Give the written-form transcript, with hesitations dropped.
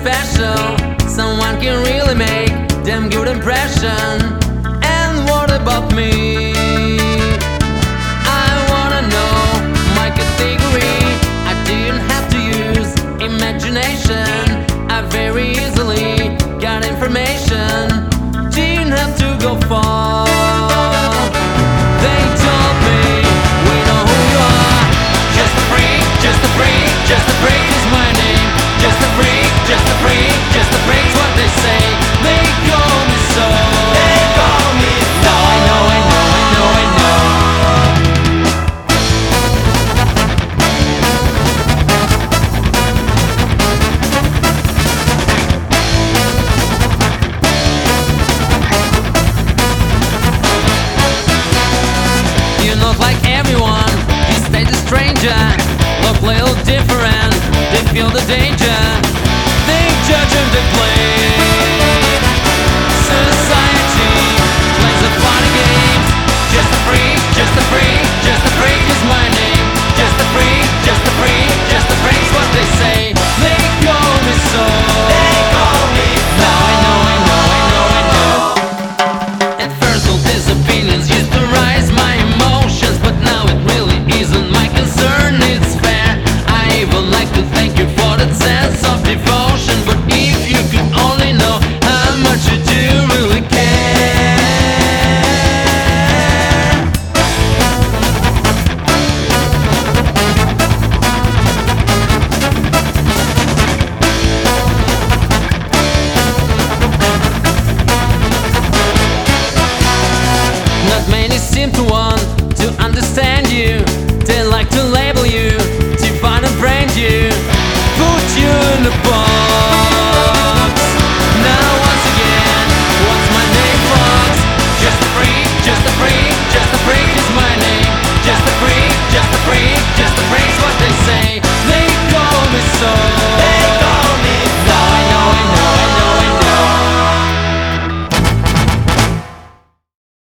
special. Someone can really make damn good impression. And what about me? I wanna know my category. I didn't have to use imagination. I very easily got information. Didn't have to go far.